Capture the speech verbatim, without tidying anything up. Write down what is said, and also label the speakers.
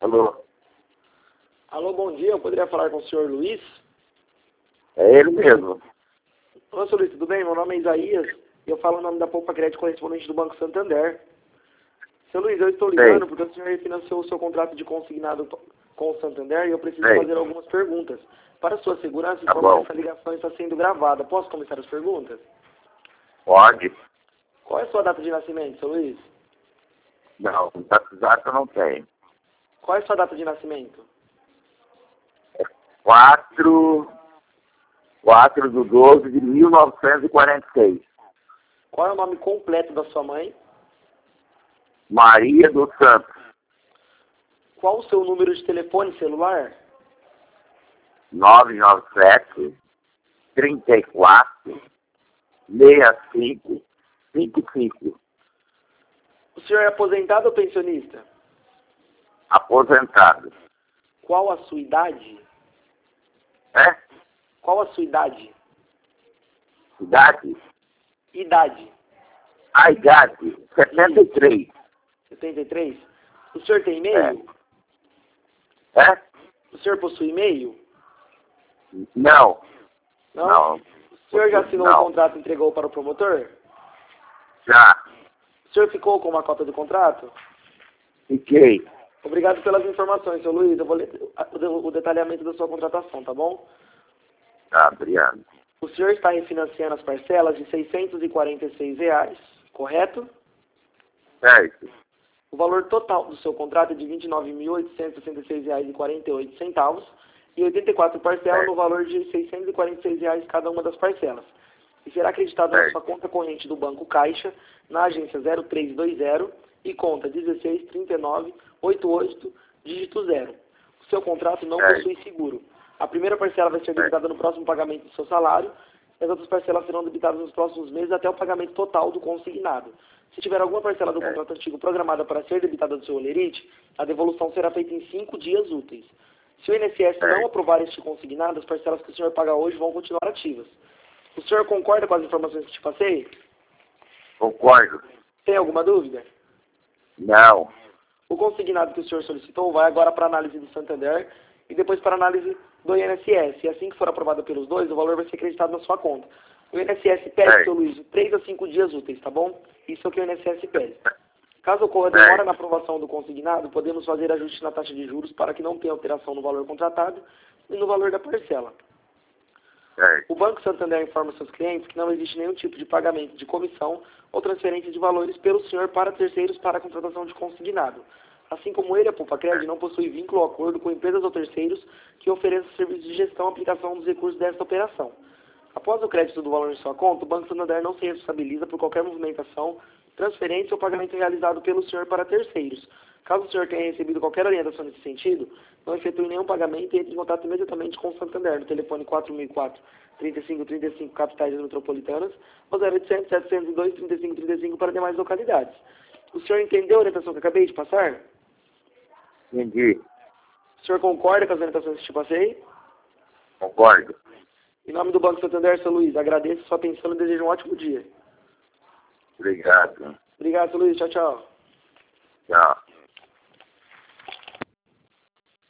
Speaker 1: Alô?
Speaker 2: Alô, bom dia. Eu poderia falar com o senhor Luiz?
Speaker 1: É ele mesmo.
Speaker 2: Olá, senhor Luiz, tudo bem? Meu nome é Isaías e eu falo o nome da Poupa Crédito correspondente do Banco Santander. Senhor Luiz, eu estou ligando
Speaker 1: Sei.
Speaker 2: porque o senhor refinanciou o seu contrato de consignado com o Santander e eu preciso
Speaker 1: Sei.
Speaker 2: fazer algumas perguntas. Para sua segurança,
Speaker 1: Tá
Speaker 2: informo que
Speaker 1: bom.
Speaker 2: essa ligação está sendo gravada. Posso começar as perguntas?
Speaker 1: Pode?
Speaker 2: Qual é a sua data de nascimento, senhor Luiz?
Speaker 1: Não, data eu não tenho.
Speaker 2: Qual é a sua data de nascimento?
Speaker 1: quatro, quatro do doze de mil novecentos e quarenta e seis.
Speaker 2: Qual é o nome completo da sua mãe?
Speaker 1: Maria dos Santos.
Speaker 2: Qual o seu número de telefone celular?
Speaker 1: nove nove sete, trinta e quatro, sessenta e cinco, cinquenta e cinco.
Speaker 2: O senhor é aposentado ou pensionista?
Speaker 1: Aposentado.
Speaker 2: Qual a sua idade?
Speaker 1: É?
Speaker 2: Qual a sua idade?
Speaker 1: Idade?
Speaker 2: Idade.
Speaker 1: A idade? setenta e três.
Speaker 2: setenta e três? O senhor tem e-mail?
Speaker 1: É?
Speaker 2: O senhor possui e-mail?
Speaker 1: Não.
Speaker 2: Não?
Speaker 1: Não.
Speaker 2: O senhor já assinou
Speaker 1: Não.
Speaker 2: o contrato e entregou para o promotor?
Speaker 1: Já.
Speaker 2: O senhor ficou com uma cópia do contrato?
Speaker 1: Fiquei.
Speaker 2: Obrigado pelas informações, seu Luiz. Eu vou ler o o detalhamento da sua contratação, tá bom?
Speaker 1: Tá, obrigado.
Speaker 2: O senhor está refinanciando as parcelas de seiscentos e quarenta e seis reais, correto?
Speaker 1: Certo.
Speaker 2: O valor total do seu contrato é de vinte e nove mil oitocentos e sessenta e seis reais e quarenta e oito centavos e oitenta e quatro parcelas
Speaker 1: Certo.
Speaker 2: no valor de seiscentos e quarenta e seis reais cada uma das parcelas. E será acreditado na
Speaker 1: Certo.
Speaker 2: sua conta corrente do Banco Caixa, na agência zero três dois zero e conta dezesseis, trinta e nove, oitenta e oito, dígito zero. O seu contrato não
Speaker 1: Certo.
Speaker 2: possui seguro. A primeira parcela vai ser debitada no próximo pagamento do seu salário e as outras parcelas serão debitadas nos próximos meses até o pagamento total do consignado. Se tiver alguma parcela do
Speaker 1: Certo.
Speaker 2: contrato antigo programada para ser debitada do seu holerite, a devolução será feita em cinco dias úteis. Se o I N S S não
Speaker 1: Certo.
Speaker 2: aprovar este consignado, as parcelas que o senhor paga hoje vão continuar ativas. O senhor concorda com as informações que te passei?
Speaker 1: Concordo.
Speaker 2: Tem alguma dúvida?
Speaker 1: Não.
Speaker 2: O consignado que o senhor solicitou vai agora para análise do Santander e depois para análise do I N S S. E assim que for aprovado pelos dois, o valor vai ser acreditado na sua conta. O I N S S pede,
Speaker 1: Certo.
Speaker 2: seu Luiz, de três a cinco dias úteis, tá bom? Isso é o que o I N S S pede. Caso ocorra
Speaker 1: Certo.
Speaker 2: demora na aprovação do consignado, podemos fazer ajuste na taxa de juros para que não tenha alteração no valor contratado e no valor da parcela.
Speaker 1: Certo.
Speaker 2: O Banco Santander informa seus clientes que não existe nenhum tipo de pagamento de comissão ou transferência de valores pelo senhor para terceiros para a contratação de consignado. Assim como ele, a Poupa Crédito não possui vínculo ou acordo com empresas ou terceiros que ofereçam serviços de gestão e aplicação dos recursos desta operação. Após o crédito do valor em sua conta, o Banco Santander não se responsabiliza por qualquer movimentação, transferência ou pagamento realizado pelo senhor para terceiros. Caso o senhor tenha recebido qualquer orientação nesse sentido, não efetue nenhum pagamento e entre em contato imediatamente com o Santander no telefone quatro mil e quatro, trinta e cinco, trinta e cinco capitais metropolitanas ou zero oitocentos, setecentos e dois, trinta e cinco, trinta e cinco para demais localidades. O senhor entendeu a orientação que eu acabei de passar?
Speaker 1: Entendi.
Speaker 2: O senhor concorda com as orientações que te passei?
Speaker 1: Concordo.
Speaker 2: Em nome do Banco Santander, seu Luiz, agradeço sua atenção e desejo um ótimo dia.
Speaker 1: Obrigado.
Speaker 2: Obrigado, seu Luiz. Tchau, tchau.
Speaker 1: Tchau.